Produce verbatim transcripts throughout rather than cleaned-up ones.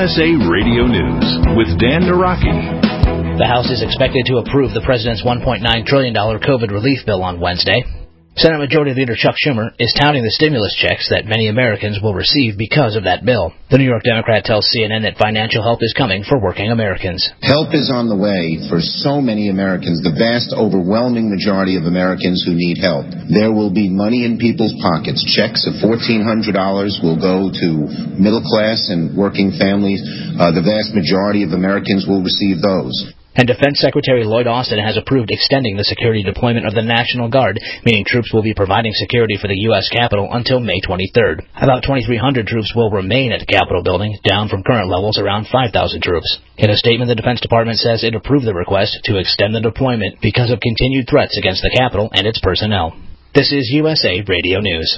S A Radio News with Dan Naraki. The House is expected to approve the president's one point nine trillion dollars COVID relief bill on Wednesday. Senate Majority Leader Chuck Schumer is touting the stimulus checks that many Americans will receive because of that bill. The New York Democrat tells C N N that financial help is coming for working Americans. Help is on the way for so many Americans, the vast, overwhelming majority of Americans who need help. There will be money in people's pockets. Checks of fourteen hundred dollars will go to middle class and working families. Uh, the vast majority of Americans will receive those. And Defense Secretary Lloyd Austin has approved extending the security deployment of the National Guard, meaning troops will be providing security for the U S Capitol until May twenty-third. About twenty-three hundred troops will remain at the Capitol building, down from current levels around five thousand troops. In a statement, the Defense Department says it approved the request to extend the deployment because of continued threats against the Capitol and its personnel. This is U S A Radio News.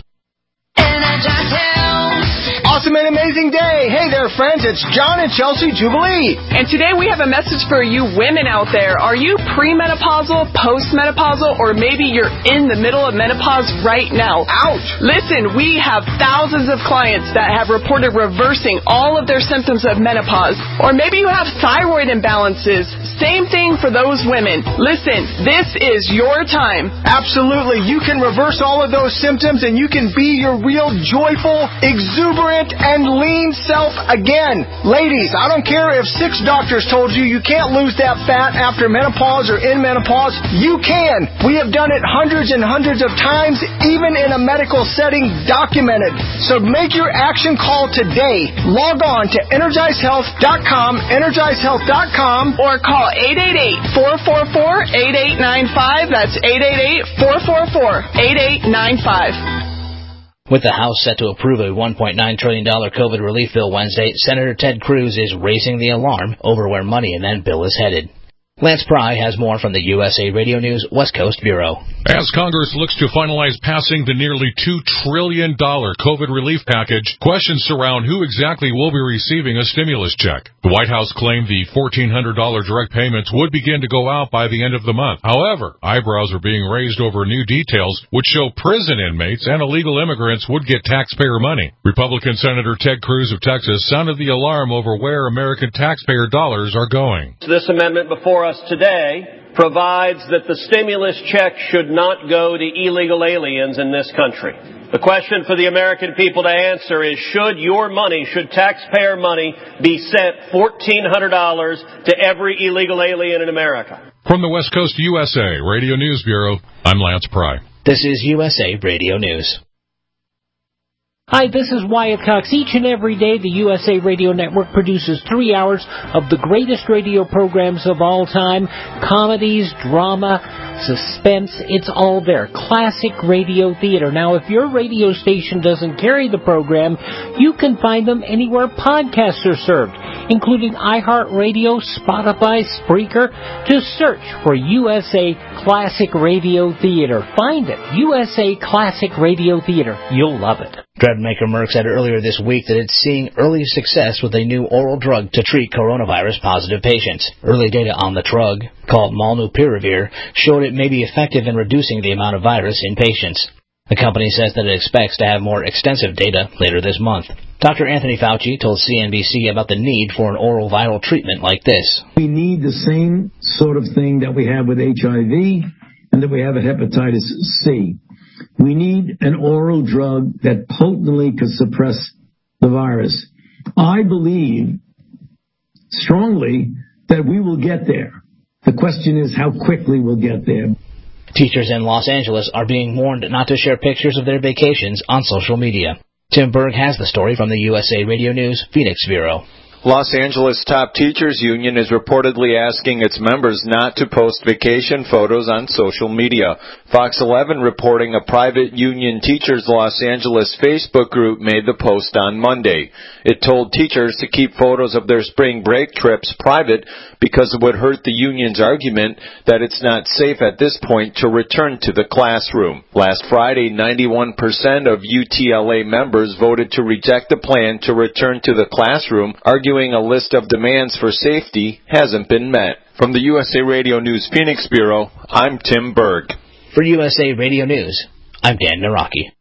Awesome and amazing day. Hey there, friends. It's John and Chelsea Jubilee. And today we have a message for you women out there. Are you premenopausal, postmenopausal, or maybe you're in the middle of menopause right now? Ouch. Listen, we have thousands of clients that have reported reversing all of their symptoms of menopause. Or maybe you have thyroid imbalances. Same thing for those women. Listen, this is your time. Absolutely. You can reverse all of those symptoms and you can be your real joyful, exuberant, and lean self again. Ladies, I don't care if six doctors told you you can't lose that fat after menopause or in menopause. You can. We have done it hundreds and hundreds of times, even in a medical setting, documented. So make your action call today. Log on to energize health dot com, energize health dot com, or call eight eight eight, four four four, eight eight nine five. That's eight eight eight, four four four, eight eight nine five. With the House set to approve a one point nine trillion dollars COVID relief bill Wednesday, Senator Ted Cruz is raising the alarm over where money in that bill is headed. Lance Pry has more from the U S A Radio News West Coast Bureau. As Congress looks to finalize passing the nearly two trillion dollars COVID relief package, questions surround who exactly will be receiving a stimulus check. The White House claimed the fourteen hundred dollars direct payments would begin to go out by the end of the month. However, eyebrows are being raised over new details which show prison inmates and illegal immigrants would get taxpayer money. Republican Senator Ted Cruz of Texas sounded the alarm over where American taxpayer dollars are going. This amendment before us today provides that the stimulus check should not go to illegal aliens in this country. The question for the American people to answer is, should your money, should taxpayer money be sent fourteen hundred dollars to every illegal alien in America? From the West Coast U S A Radio News Bureau, I'm Lance Pry. This is U S A Radio News. Hi, this is Wyatt Cox. Each and every day, the U S A Radio Network produces three hours of the greatest radio programs of all time. Comedies, drama, suspense, it's all there. Classic radio theater. Now, if your radio station doesn't carry the program, you can find them anywhere podcasts are served, including iHeartRadio, Spotify, Spreaker. Just search for U S A Classic Radio Theater. Find it. U S A Classic Radio Theater. You'll love it. Drug maker Merck said earlier this week that it's seeing early success with a new oral drug to treat coronavirus-positive patients. Early data on the drug, called Molnupiravir, showed it may be effective in reducing the amount of virus in patients. The company says that it expects to have more extensive data later this month. Doctor Anthony Fauci told C N B C about the need for an oral viral treatment like this. We need the same sort of thing that we have with H I V and that we have with hepatitis C. We need an oral drug that potently could suppress the virus. I believe strongly that we will get there. The question is how quickly we'll get there. Teachers in Los Angeles are being warned not to share pictures of their vacations on social media. Tim Berg has the story from the U S A Radio News Phoenix Bureau. Los Angeles Top Teachers Union is reportedly asking its members not to post vacation photos on social media. Fox eleven reporting a private Union Teachers Los Angeles Facebook group made the post on Monday. It told teachers to keep photos of their spring break trips private because it would hurt the union's argument that it's not safe at this point to return to the classroom. Last Friday, ninety-one percent of U T L A members voted to reject the plan to return to the classroom, arguing a list of demands for safety hasn't been met. From the U S A Radio News Phoenix Bureau, I'm Tim Berg. For U S A Radio News, I'm Dan Naraki.